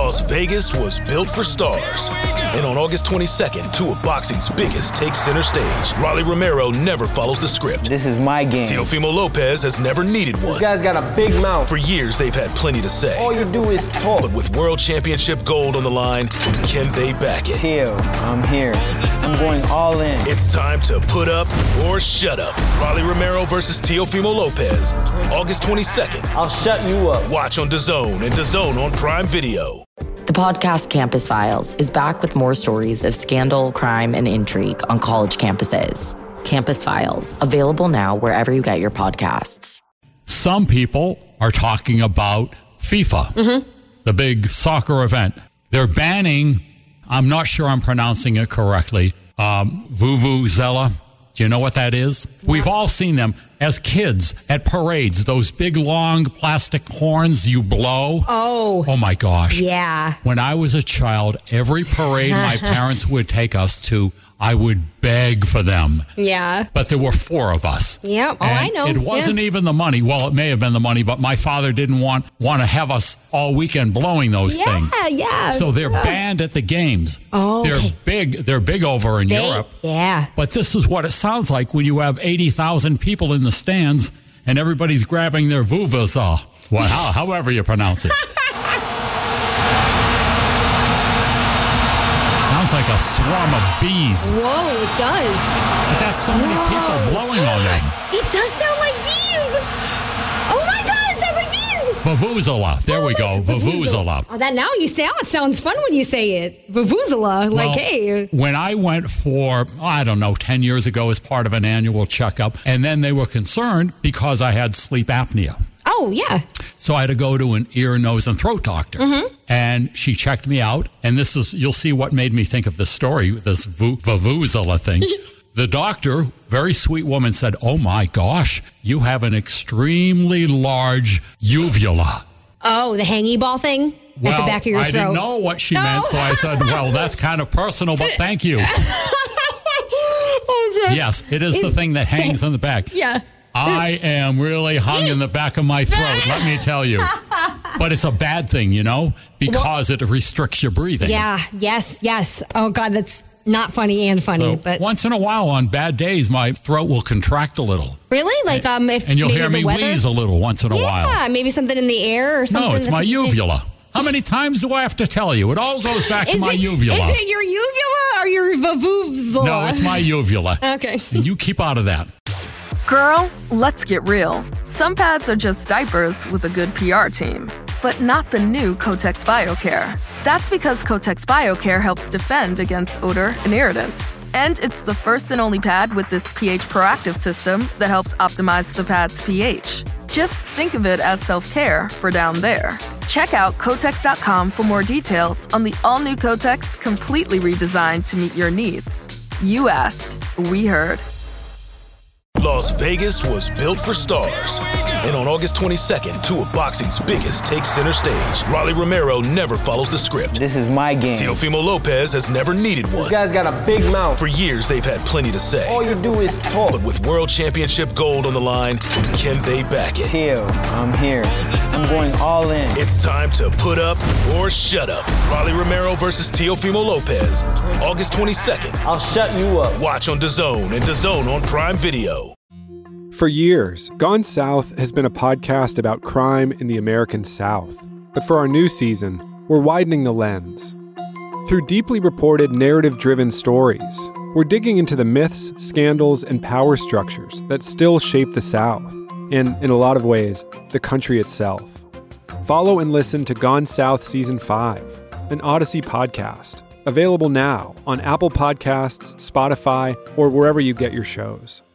Las Vegas was built for stars. And on August 22nd, two of boxing's biggest take center stage. Rolly Romero never follows the script. This is my game. Teofimo Lopez has never needed one. This guy's got a big mouth. For years, they've had plenty to say. All you do is talk. But with World Championship gold on the line, can they back it? Teo, I'm here. I'm going all in. It's time to put up or shut up. Rolly Romero versus Teofimo Lopez. August 22nd. I'll shut you up. Watch on DAZN and DAZN on Prime Video. The podcast Campus Files is back with more stories of scandal, crime, and intrigue on college campuses. Campus Files, available now wherever you get your podcasts. Some people are talking about FIFA, the big soccer event. They're banning, I'm not sure I'm pronouncing it correctly, Vuvuzela. Do you know what that is? Yeah. We've all seen them as kids at parades, those big, long plastic horns you blow. Oh my gosh. Yeah. When I was a child, every parade my parents would take us to, I would beg for them. Yeah. But there were four of us. Yeah. Oh, I know. It wasn't even the money. Well, it may have been the money, but my father didn't want to have us all weekend blowing those things. Yeah. So they're banned at the games. Oh. They're big over in Europe. Yeah. But this is what it sounds like when you have 80,000 people in the stands and everybody's grabbing their vuvuzela. Well, however you pronounce it. Sounds like a swarm of bees. Whoa, it does. But that's so many people blowing on them. It does sound like bees. Oh my God, it sounds like bees. Vuvuzela. There we go. Vuvuzela. Oh, that now you say, it sounds fun when you say it. Vuvuzela. Like, hey. When I went for, 10 years ago as part of an annual checkup, and then they were concerned because I had sleep apnea. Oh, yeah. So I had to go to an ear, nose, and throat doctor. And she checked me out. And you'll see what made me think of this story, this Vuvuzela thing. The doctor, very sweet woman, said, "Oh my gosh, you have an extremely large uvula." Oh, the hangy ball thing at the back of your throat. I didn't know what she meant, so I said, well, that's kind of personal, but thank you. Yes, it is the thing that hangs in the back. Yeah. I am really hung in the back of my throat, let me tell you. But it's a bad thing, because it restricts your breathing. Yeah, yes. Oh, God, that's not funny and funny. So but once in a while, on bad days, my throat will contract a little. Really? Like, if and you'll maybe hear me wheeze a little once in a while. Yeah, maybe something in the air or something. No, it's my uvula. How many times do I have to tell you? It all goes back to my uvula. Is it your uvula or your vuvuzela? No, it's my uvula. Okay. And you keep out of that. Girl, let's get real. Some pads are just diapers with a good PR team, but not the new Kotex BioCare. That's because Kotex BioCare helps defend against odor and irritants. And it's the first and only pad with this pH proactive system that helps optimize the pad's pH. Just think of it as self-care for down there. Check out Kotex.com for more details on the all-new Kotex, completely redesigned to meet your needs. You asked, we heard. Las Vegas was built for stars. And on August 22nd, two of boxing's biggest take center stage. Rolly Romero never follows the script. This is my game. Teofimo Lopez has never needed one. This guy's got a big mouth. For years, they've had plenty to say. All you do is talk. But with World Championship gold on the line, can they back it? Teo, I'm here. I'm going all in. It's time to put up or shut up. Rolly Romero versus Teofimo Lopez. August 22nd. I'll shut you up. Watch on DAZN and DAZN on Prime Video. For years, Gone South has been a podcast about crime in the American South. But for our new season, we're widening the lens. Through deeply reported, narrative-driven stories, we're digging into the myths, scandals, and power structures that still shape the South, and, in a lot of ways, the country itself. Follow and listen to Gone South Season 5, an Odyssey podcast, available now on Apple Podcasts, Spotify, or wherever you get your shows.